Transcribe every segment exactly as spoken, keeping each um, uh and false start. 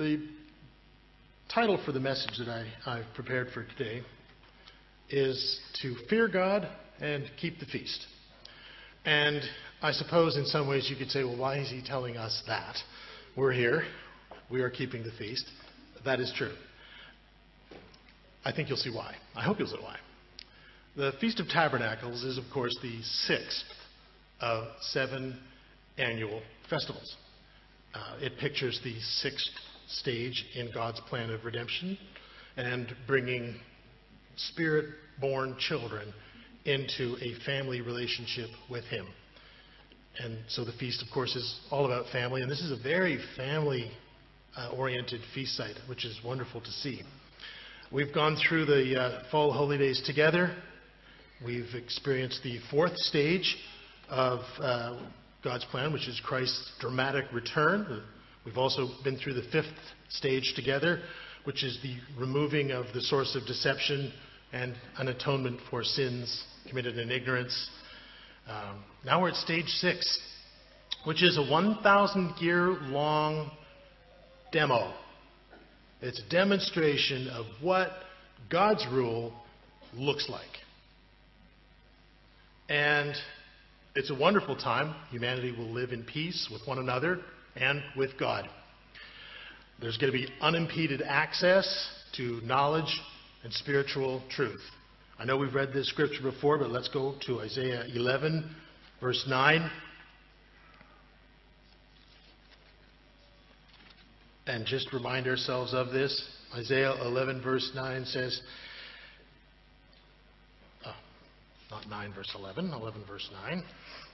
The title for the message that I, I've prepared for today is to fear God and keep the feast. And I suppose in some ways you could say, well, why is he telling us that? We're here. We are keeping the feast. That is true. I think you'll see why. I hope you'll see why. The Feast of Tabernacles is, of course, the sixth of seven annual festivals. Uh, it pictures the sixth stage in God's plan of redemption and bringing spirit-born children into a family relationship with Him. And so the feast, of course, is all about family. And this is a very family-oriented uh, feast site, which is wonderful to see. We've gone through the uh, fall holy days together. We've experienced the fourth stage of uh, God's plan, which is Christ's dramatic return. We've also been through the fifth stage together, which is the removing of the source of deception and an atonement for sins committed in ignorance. Um, now we're at stage six, which is a one thousand year long demo. It's a demonstration of what God's rule looks like. And it's a wonderful time. Humanity will live in peace with one another and with God. There's going to be unimpeded access to knowledge and spiritual truth. I know we've read this scripture before, but let's go to Isaiah eleven, verse nine. And just remind ourselves of this. Isaiah eleven, verse nine says, oh, not nine, verse eleven, eleven, verse nine,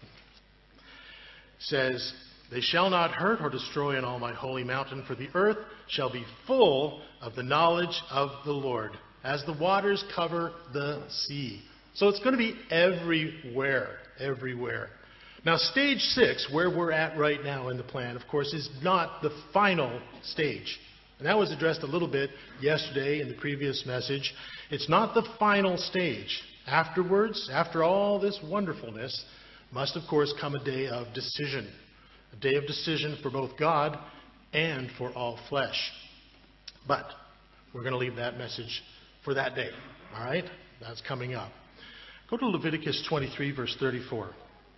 says, "They shall not hurt or destroy in all my holy mountain, for the earth shall be full of the knowledge of the Lord, as the waters cover the sea." So it's going to be everywhere, everywhere. Now, stage six, where we're at right now in the plan, of course, is not the final stage. And that was addressed a little bit yesterday in the previous message. It's not the final stage. Afterwards, after all this wonderfulness, must, of course, come a day of decision. A day of decision for both God and for all flesh. But we're going to leave that message for that day. All right? That's coming up. Go to Leviticus twenty-three, verse thirty-four.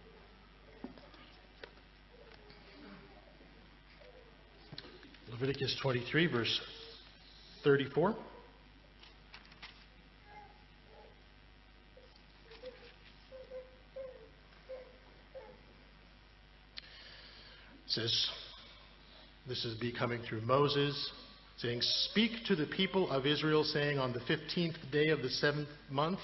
Leviticus twenty-three, verse thirty-four. It says, this is be coming through Moses, saying, "Speak to the people of Israel, saying, on the fifteenth day of the seventh month,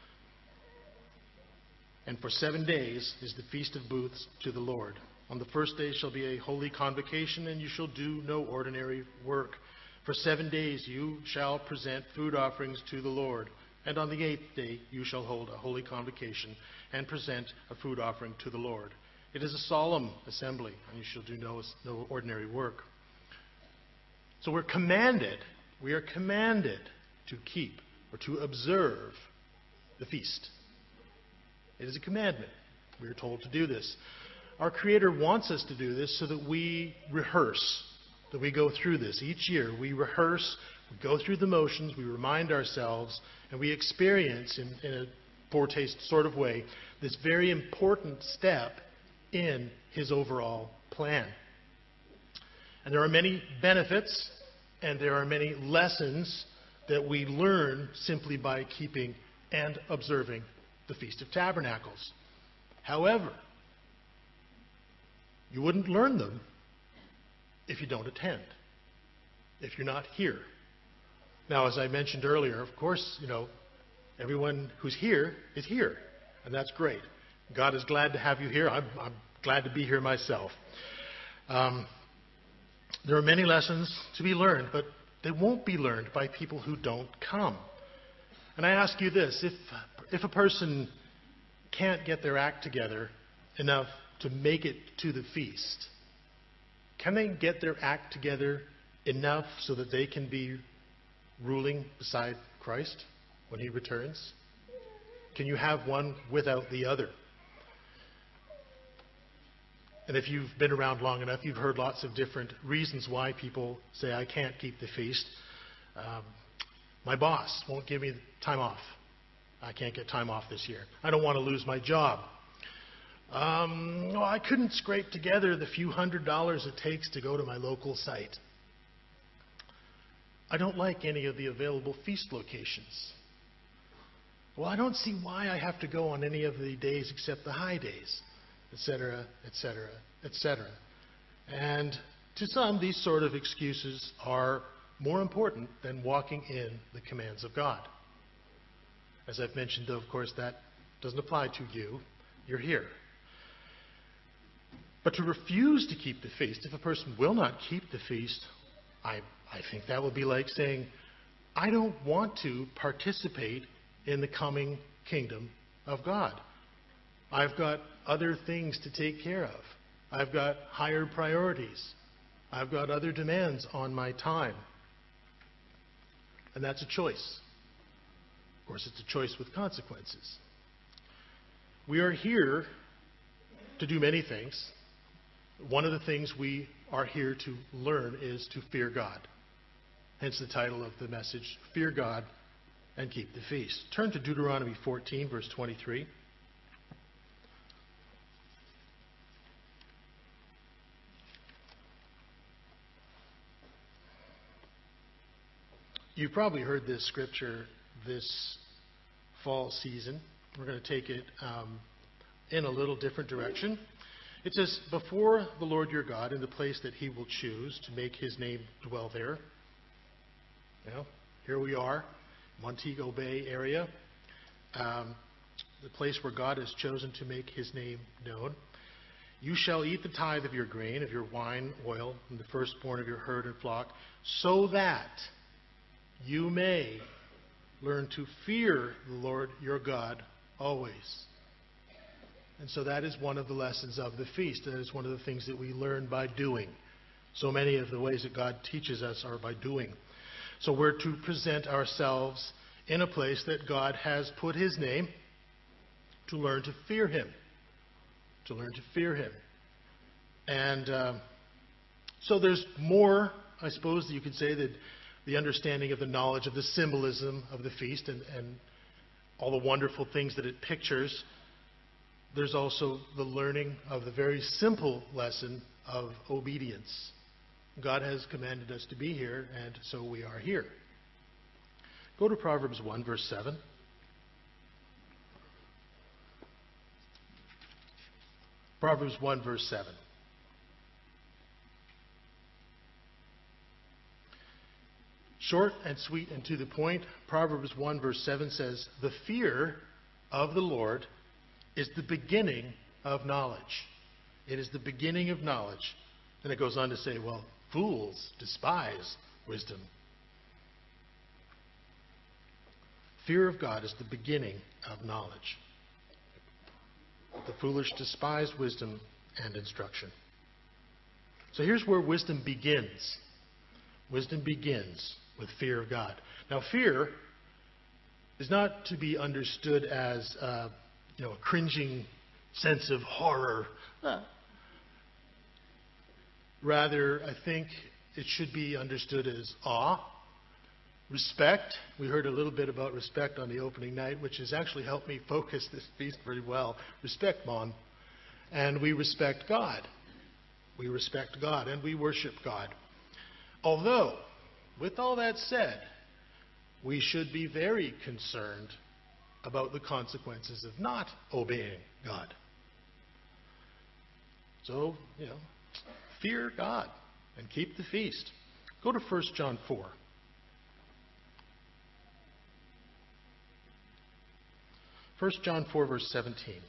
and for seven days is the feast of booths to the Lord. On the first day shall be a holy convocation, and you shall do no ordinary work. For seven days you shall present food offerings to the Lord. And on the eighth day you shall hold a holy convocation and present a food offering to the Lord. It is a solemn assembly, and you shall do no, no ordinary work." So we're commanded, we are commanded to keep or to observe the feast. It is a commandment. We are told to do this. Our Creator wants us to do this so that we rehearse, that we go through this. Each year we rehearse, we go through the motions, we remind ourselves, and we experience in, in a foretaste sort of way this very important step in His overall plan. And there are many benefits and there are many lessons that we learn simply by keeping and observing the Feast of Tabernacles. However, you wouldn't learn them if you don't attend, if you're not here. Now, as I mentioned earlier, of course, you know, everyone who's here is here, and that's great. God is glad to have you here. I'm, I'm glad to be here myself. Um, there are many lessons to be learned, but they won't be learned by people who don't come. And I ask you this, if, if a person can't get their act together enough to make it to the feast, can they get their act together enough so that they can be ruling beside Christ when He returns? Can you have one without the other? And if you've been around long enough, you've heard lots of different reasons why people say, I can't keep the feast. Um, my boss won't give me time off. I can't get time off this year. I don't want to lose my job. Um, well, I couldn't scrape together the few hundred dollars it takes to go to my local site. I don't like any of the available feast locations. Well, I don't see why I have to go on any of the days except the high days, et cetera, et cetera, et cetera. And to some, these sort of excuses are more important than walking in the commands of God. As I've mentioned, though, of course, that doesn't apply to you. You're here. But to refuse to keep the feast, if a person will not keep the feast, I, I think that would be like saying, I don't want to participate in the coming kingdom of God. I've got other things to take care of. I've got higher priorities. I've got other demands on my time. And that's a choice. Of course, it's a choice with consequences. We are here to do many things. One of the things we are here to learn is to fear God. Hence the title of the message, Fear God and Keep the Feast. Turn to Deuteronomy fourteen, verse twenty-three. You've probably heard this scripture this fall season. We're going to take it um, in a little different direction. It says, before the Lord your God in the place that he will choose to make his name dwell there. You know, here we are, Montego Bay area, um, the place where God has chosen to make his name known. You shall eat the tithe of your grain, of your wine, oil, and the firstborn of your herd and flock, so that you may learn to fear the Lord your God always. And so that is one of the lessons of the feast. That is one of the things that we learn by doing. So many of the ways that God teaches us are by doing. So we're to present ourselves in a place that God has put his name to learn to fear him. To learn to fear him. And uh, so there's more, I suppose, that you could say, that the understanding of the knowledge of the symbolism of the feast and, and all the wonderful things that it pictures. There's also the learning of the very simple lesson of obedience. God has commanded us to be here, and so we are here. Go to Proverbs one, verse seven. Proverbs one, verse seven. Short and sweet and to the point, Proverbs one, verse seven says, the fear of the Lord is the beginning of knowledge. It is the beginning of knowledge. And it goes on to say, well, fools despise wisdom. Fear of God is the beginning of knowledge. The foolish despise wisdom and instruction. So here's where wisdom begins. Wisdom begins with fear of God. Now, fear is not to be understood as uh, you know, a cringing sense of horror. Uh, rather, I think it should be understood as awe, respect. We heard a little bit about respect on the opening night, which has actually helped me focus this feast pretty well. Respect, Mon. And we respect God. We respect God and we worship God. Although, with all that said, we should be very concerned about the consequences of not obeying God. So, you know, fear God and keep the feast. Go to First John four. First John four, verse seventeen.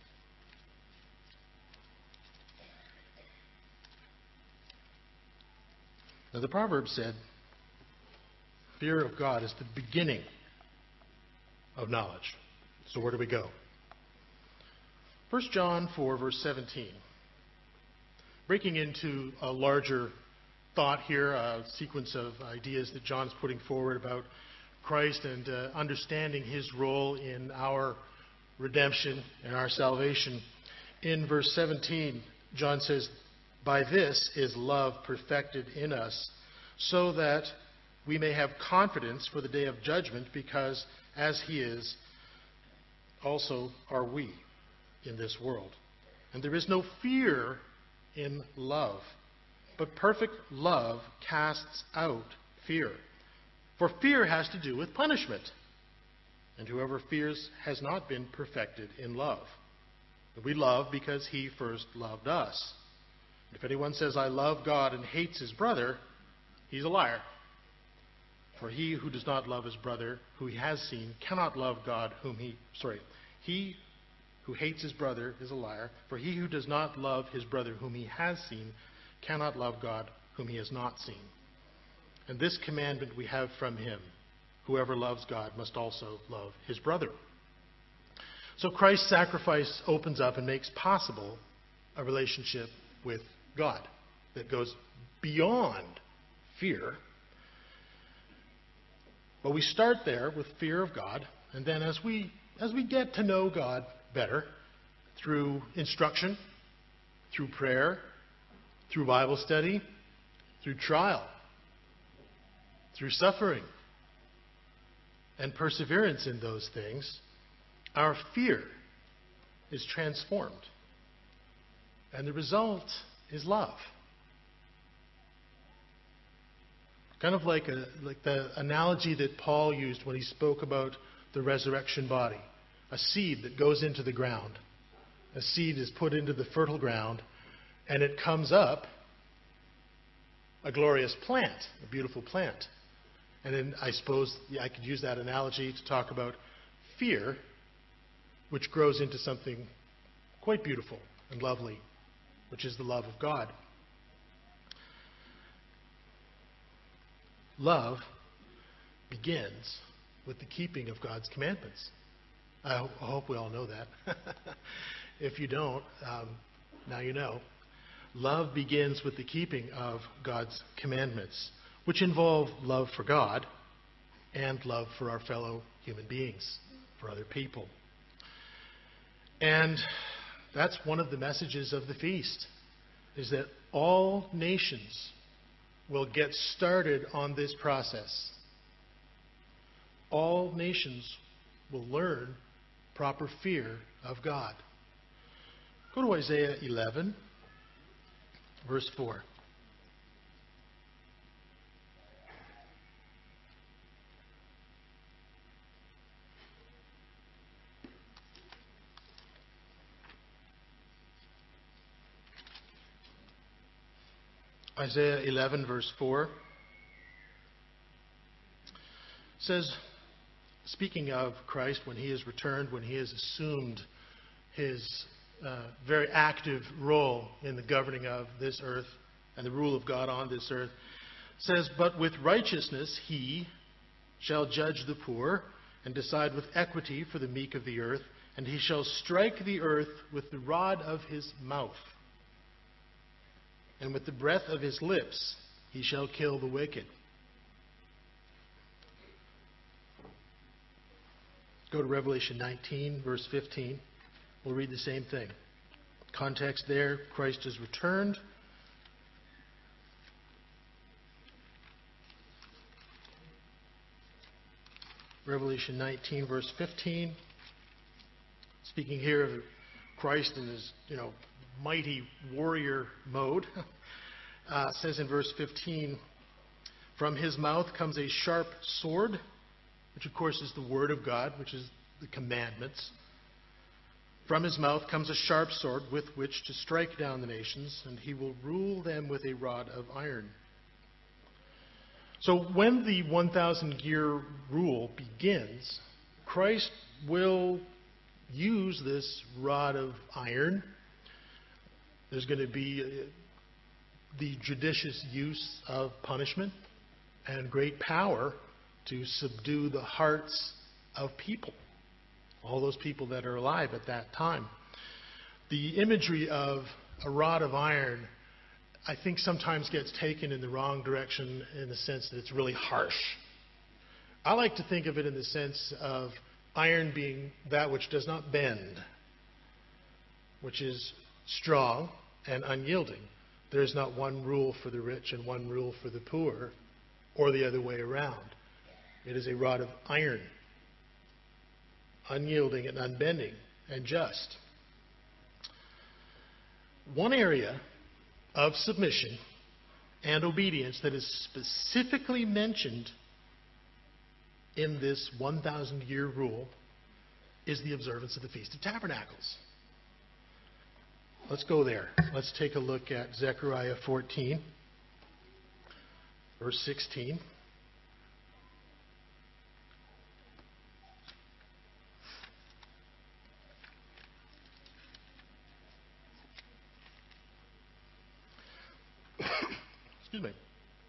Now, the proverb said, fear of God is the beginning of knowledge. So where do we go? First John four, verse seventeen. Breaking into a larger thought here, a sequence of ideas that John's putting forward about Christ and uh, understanding his role in our redemption and our salvation. In verse seventeen, John says, "By this is love perfected in us, so that we may have confidence for the day of judgment, because as he is, also are we in this world. And there is no fear in love, but perfect love casts out fear. For fear has to do with punishment, and whoever fears has not been perfected in love. We love because he first loved us. If anyone says, 'I love God,' and hates his brother, he's a liar. For he who does not love his brother, who he has seen, cannot love God whom he... Sorry. He who hates his brother is a liar. For he who does not love his brother whom he has seen, cannot love God whom he has not seen. And this commandment we have from him: whoever loves God must also love his brother." So Christ's sacrifice opens up and makes possible a relationship with God that goes beyond fear. But we start there with fear of God, and then as we as we get to know God better through instruction, through prayer, through Bible study, through trial, through suffering, and perseverance in those things, our fear is transformed. And the result is love. Kind of like, a, like the analogy that Paul used when he spoke about the resurrection body. A seed that goes into the ground. A seed is put into the fertile ground, and it comes up a glorious plant, a beautiful plant. And then I suppose I could use that analogy to talk about fear, which grows into something quite beautiful and lovely, which is the love of God. Love begins with the keeping of God's commandments. I, ho- I hope we all know that. If you don't, um, now you know. Love begins with the keeping of God's commandments, which involve love for God and love for our fellow human beings, for other people. And that's one of the messages of the feast, is that all nations will get started on this process. All nations will learn proper fear of God. Go to Isaiah eleven, verse four. Isaiah eleven, verse four says, speaking of Christ, when he has returned, when he has assumed his uh, very active role in the governing of this earth and the rule of God on this earth, says, "But with righteousness he shall judge the poor and decide with equity for the meek of the earth, and he shall strike the earth with the rod of his mouth. And with the breath of his lips he shall kill the wicked." Go to Revelation nineteen, verse fifteen. We'll read the same thing. Context there, Christ has returned. Revelation nineteen, verse fifteen. Speaking here of Christ in his, you know, mighty warrior mode, uh, says in verse fifteen, "From his mouth comes a sharp sword," which of course is the word of God, which is the commandments. "From his mouth comes a sharp sword with which to strike down the nations, and he will rule them with a rod of iron." So when the one thousand year rule begins, Christ will use this rod of iron. There's going to be the judicious use of punishment and great power to subdue the hearts of people, all those people that are alive at that time. The imagery of a rod of iron, I think, sometimes gets taken in the wrong direction in the sense that it's really harsh. I like to think of it in the sense of iron being that which does not bend, which is strong and unyielding. There is not one rule for the rich and one rule for the poor, or the other way around. It is a rod of iron, unyielding and unbending and just. One area of submission and obedience that is specifically mentioned in this one thousand year rule is the observance of the Feast of Tabernacles. Let's go there. Let's take a look at Zechariah fourteen, verse sixteen. Excuse me.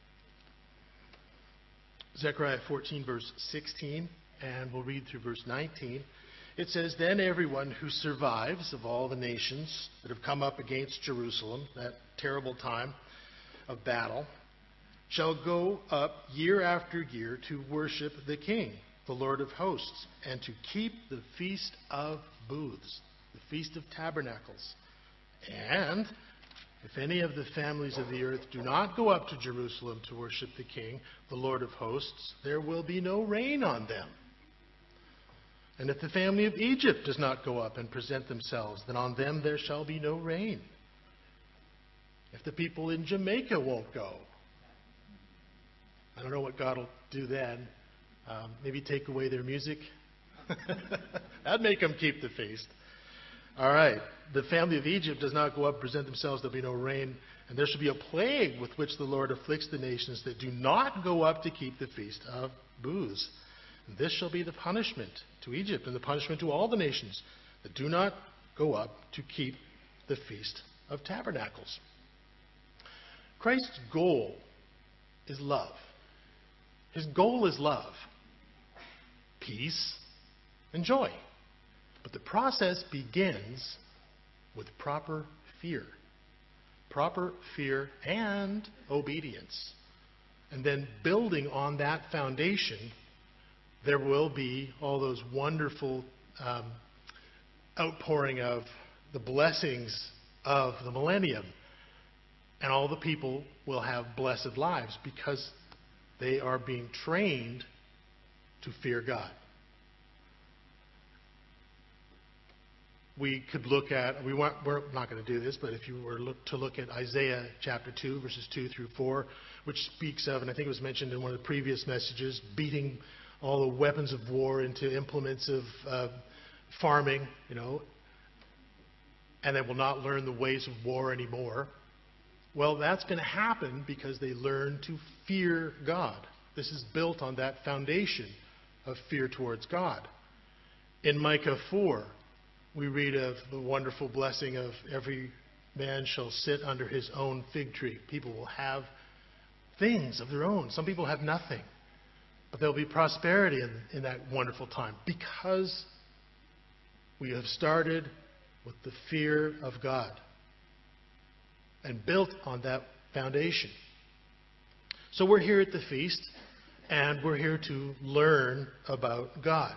Zechariah fourteen, verse sixteen, and we'll read through verse nineteen. It says, "Then everyone who survives of all the nations that have come up against Jerusalem, that terrible time of battle, shall go up year after year to worship the King, the Lord of hosts, and to keep the Feast of Booths," the Feast of Tabernacles. "And if any of the families of the earth do not go up to Jerusalem to worship the King, the Lord of hosts, there will be no rain on them. And if the family of Egypt does not go up and present themselves, then on them there shall be no rain. If the people in Jamaica won't go," I don't know what God will do then. Um, maybe take away their music. That'd make them keep the feast. All right. "The family of Egypt does not go up and present themselves, there'll be no rain. And there shall be a plague with which the Lord afflicts the nations that do not go up to keep the Feast of Booths. And this shall be the punishment to Egypt and the punishment to all the nations that do not go up to keep the Feast of Tabernacles." Christ's goal is love. His goal is love, peace, and joy. But the process begins with proper fear. Proper fear and obedience. And then building on that foundation, there will be all those wonderful um, outpouring of the blessings of the millennium. And all the people will have blessed lives because they are being trained to fear God. We could look at, we weren't, we're not going to do this, but if you were look, to look at Isaiah chapter two, verses two through four, which speaks of, and I think it was mentioned in one of the previous messages, beating all the weapons of war into implements of uh, farming, you know, and they will not learn the ways of war anymore. Well, that's going to happen because they learn to fear God. This is built on that foundation of fear towards God. In Micah four, we read of the wonderful blessing of every man shall sit under his own fig tree. People will have things of their own. Some people have nothing. But there will be prosperity in, in that wonderful time because we have started with the fear of God and built on that foundation. So we're here at the feast, and we're here to learn about God.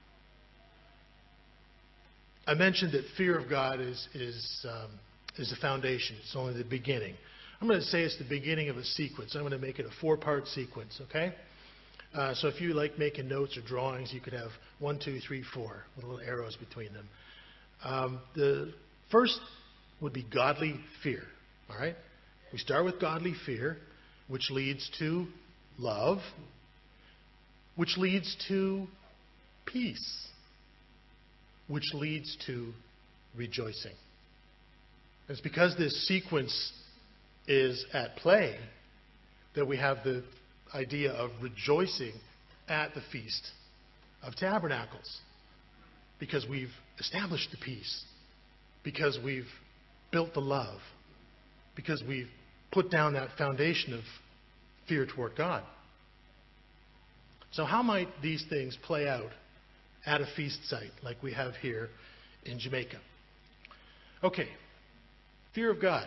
I mentioned that fear of God is is um, is the foundation. It's only the beginning. I'm going to say it's the beginning of a sequence. I'm going to make it a four-part sequence, okay? Uh, so if you like making notes or drawings, you could have one, two, three, four, with little arrows between them. Um, the first would be godly fear, all right? We start with godly fear, which leads to love, which leads to peace, which leads to rejoicing. It's because this sequence is at play that we have the idea of rejoicing at the Feast of Tabernacles. Because we've established the peace. Because we've built the love. Because we've put down that foundation of fear toward God. So how might these things play out at a feast site like we have here in Jamaica? Okay, fear of God.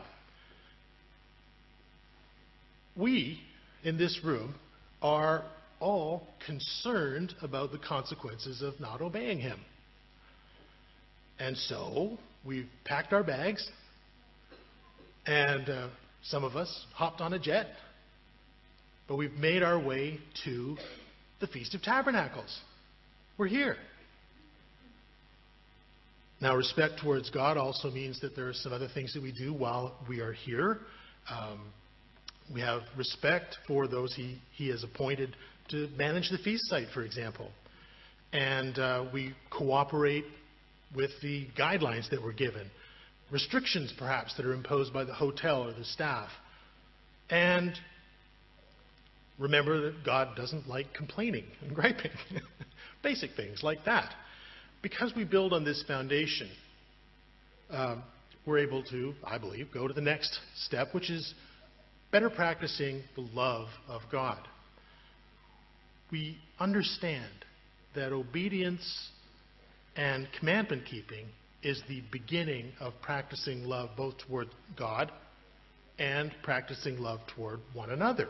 We, in this room, are all concerned about the consequences of not obeying Him. And so, we've packed our bags, And uh, some of us hopped on a jet. But we've made our way to the Feast of Tabernacles. We're here. Now, respect towards God also means that there are some other things that we do while we are here. Um, we have respect for those he, he has appointed to manage the feast site, for example. And uh, we cooperate with the guidelines that we're given. Restrictions, perhaps, that are imposed by the hotel or the staff. And remember that God doesn't like complaining and griping. Basic things like that. Because we build on this foundation, um, we're able to, I believe, go to the next step, which is better practicing the love of God. We understand that obedience and commandment keeping is the beginning of practicing love both toward God and practicing love toward one another.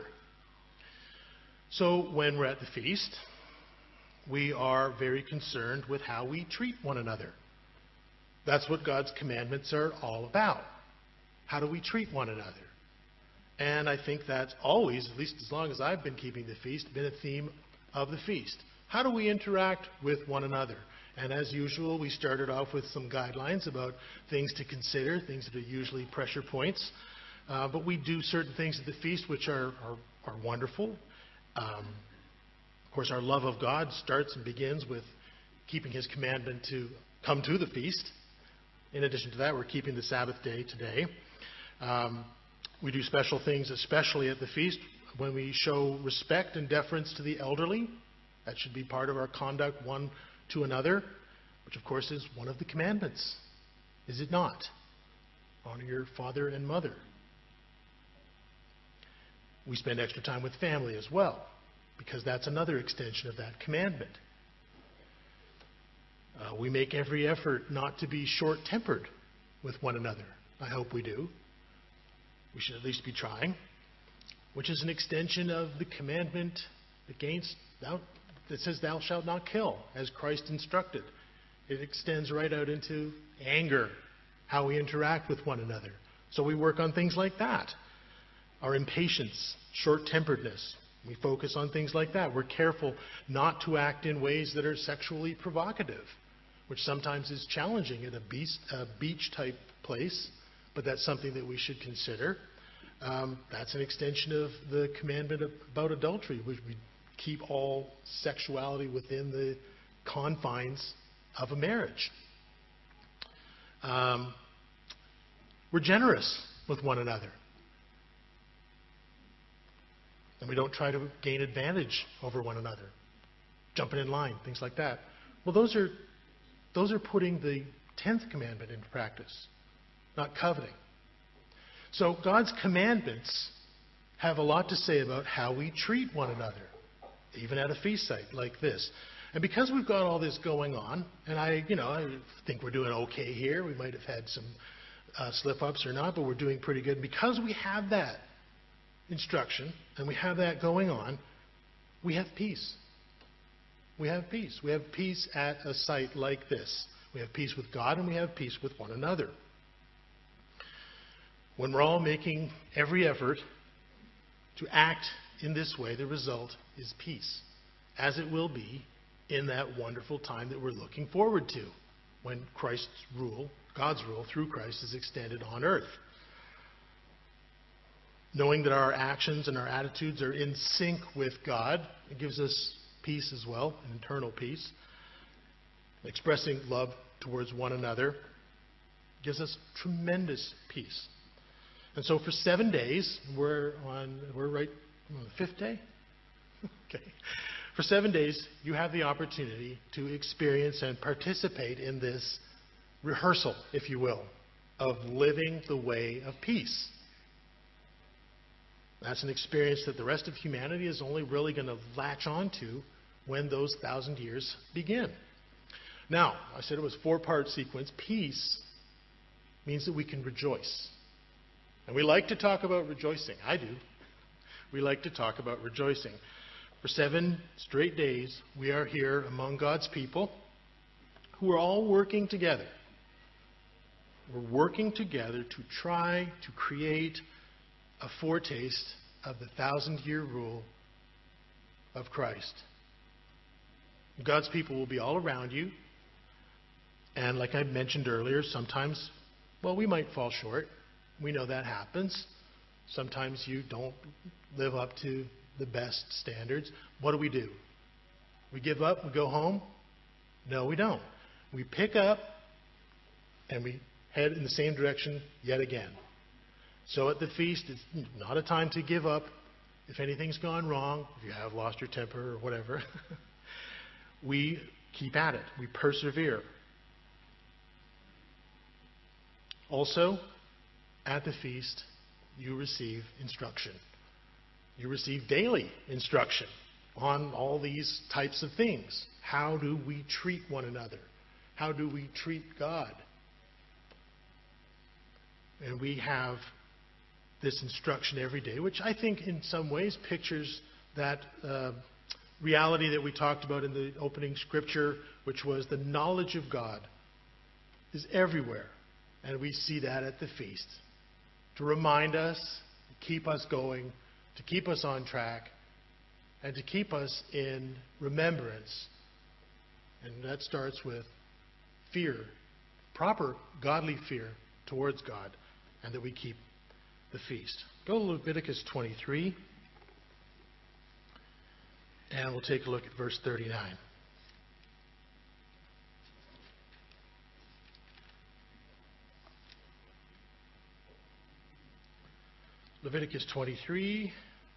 So when we're at the feast, we are very concerned with how we treat one another. That's what God's commandments are all about. How do we treat one another? And I think that's always, at least as long as I've been keeping the feast, been a theme of the feast. How do we interact with one another? And as usual, we started off with some guidelines about things to consider, things that are usually pressure points. Uh, but we do certain things at the feast which are, are, are wonderful. Um, of course, our love of God starts and begins with keeping His commandment to come to the feast. In addition to that, we're keeping the Sabbath day today. Um, we do special things, especially at the feast, when we show respect and deference to the elderly. That should be part of our conduct one to another, which of course is one of the commandments. Is it not? Honor your father and mother. We spend extra time with family as well, because that's another extension of that commandment. Uh, we make every effort not to be short-tempered with one another. I hope we do. We should at least be trying, which is an extension of the commandment against thou, that says thou shalt not kill, as Christ instructed. It extends right out into anger, how we interact with one another. So we work on things like that. Our impatience, short-temperedness, we focus on things like that. We're careful not to act in ways that are sexually provocative, which sometimes is challenging at a, beast, a beach-type place, but that's something that we should consider. Um, that's an extension of the commandment about adultery, which we keep all sexuality within the confines of a marriage. Um, we're generous with one another. And we don't try to gain advantage over one another, jumping in line, things like that. Well, those are those are putting the tenth commandment into practice, not coveting. So God's commandments have a lot to say about how we treat one another, even at a feast site like this. And because we've got all this going on, and I, you know, I think we're doing okay here. We might have had some uh, slip-ups or not, but we're doing pretty good. Because we have that instruction, and we have that going on, we have peace. We have peace. We have peace at a site like this. We have peace with God, and we have peace with one another. When we're all making every effort to act in this way, the result is peace, as it will be in that wonderful time that we're looking forward to, when Christ's rule, God's rule through Christ, is extended on earth. Knowing that our actions and our attitudes are in sync with God, it gives us peace as well, an internal peace. Expressing love towards one another gives us tremendous peace. And so for seven days, we're on, we're right on the fifth day? Okay. For seven days, you have the opportunity to experience and participate in this rehearsal, if you will, of living the way of peace. That's an experience that the rest of humanity is only really going to latch on to when those thousand years begin. Now, I said it was a four-part sequence. Peace means that we can rejoice. And we like to talk about rejoicing. I do. We like to talk about rejoicing. For seven straight days, we are here among God's people who are all working together we're working together to try to create a foretaste of the thousand-year rule of Christ. God's people will be all around you. And like I mentioned earlier, sometimes, well, we might fall short. We know that happens. Sometimes you don't live up to the best standards. What do we do? We give up, we go home? No, we don't. We pick up and we head in the same direction yet again. So at the feast, it's not a time to give up. If anything's gone wrong, if you have lost your temper or whatever, we keep at it. We persevere. Also, at the feast, you receive instruction. You receive daily instruction on all these types of things. How do we treat one another? How do we treat God? And we have this instruction every day, which I think in some ways pictures that uh, reality that we talked about in the opening scripture, which was the knowledge of God is everywhere. And we see that at the feast. To remind us, to keep us going, to keep us on track, and to keep us in remembrance. And that starts with fear, proper godly fear towards God, and that we keep the feast. Go to Leviticus twenty-three, and we'll take a look at verse thirty-nine. Leviticus twenty-three,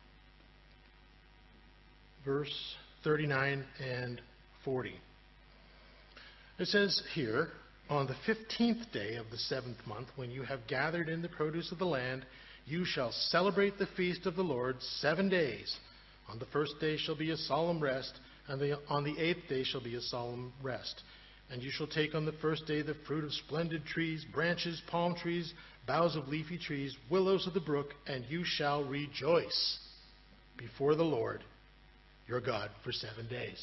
verse thirty-nine and forty. It says here, on the fifteenth day of the seventh month, when you have gathered in the produce of the land, you shall celebrate the feast of the Lord seven days. On the first day shall be a solemn rest, and the, on the eighth day shall be a solemn rest. And you shall take on the first day the fruit of splendid trees, branches, palm trees, boughs of leafy trees, willows of the brook, and you shall rejoice before the Lord your God for seven days.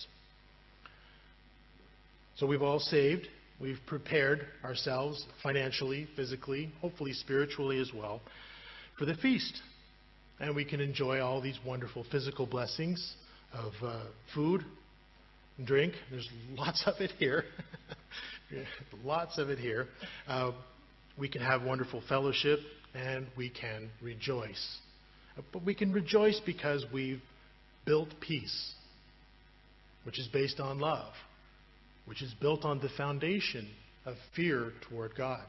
So we've all saved. We've prepared ourselves financially, physically, hopefully spiritually as well, for the feast. And we can enjoy all these wonderful physical blessings of uh, food and drink. There's lots of it here. Lots of it here. Uh, we can have wonderful fellowship, and we can rejoice. But we can rejoice because we've built peace, which is based on love, which is built on the foundation of fear toward God.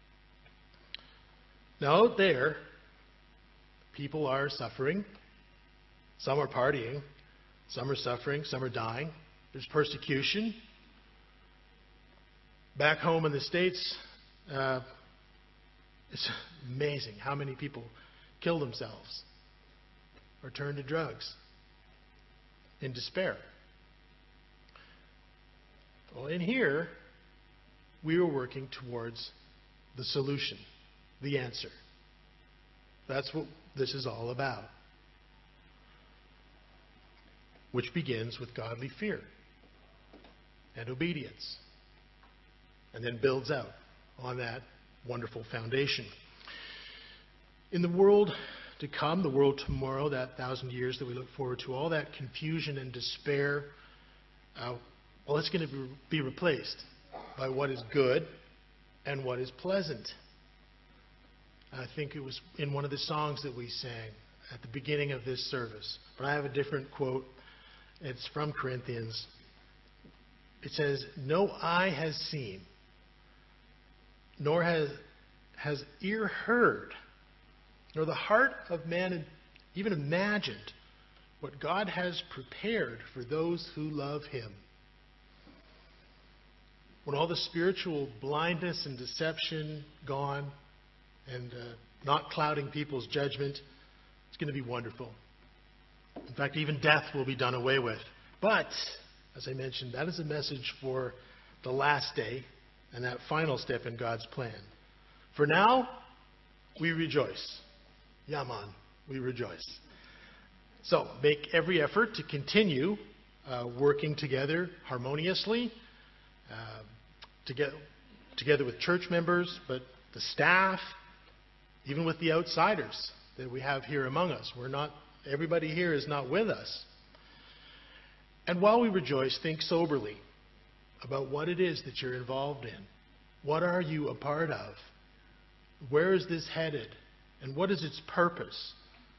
Now, out there, people are suffering. Some are partying. Some are suffering. Some are dying. There's persecution. Back home in the States, uh, it's amazing how many people kill themselves or turn to drugs in despair. Well, in here, we are working towards the solution, the answer. That's what this is all about. Which begins with godly fear and obedience, and then builds out on that wonderful foundation. In the world to come, the world tomorrow, that thousand years that we look forward to, all that confusion and despair, uh, well, it's going to be replaced by what is good and what is pleasant. I think it was in one of the songs that we sang at the beginning of this service. But I have a different quote. It's from Corinthians. It says, "No eye has seen, nor has, has ear heard, nor the heart of man even imagined what God has prepared for those who love Him." When all the spiritual blindness and deception gone, and uh, not clouding people's judgment, it's going to be wonderful. In fact, even death will be done away with. But, as I mentioned, that is a message for the last day and that final step in God's plan. For now, we rejoice. Yaman, we rejoice. So, make every effort to continue uh, working together harmoniously, uh, to get, together with church members, but the staff, even with the outsiders that we have here among us. We're not, everybody here is not with us. And while we rejoice, think soberly about what it is that you're involved in. What are you a part of? Where is this headed? And what is its purpose?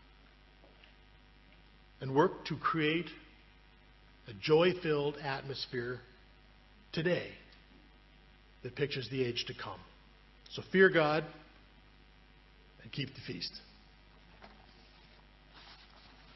And work to create a joy-filled atmosphere today that pictures the age to come. So fear God and keep the feast.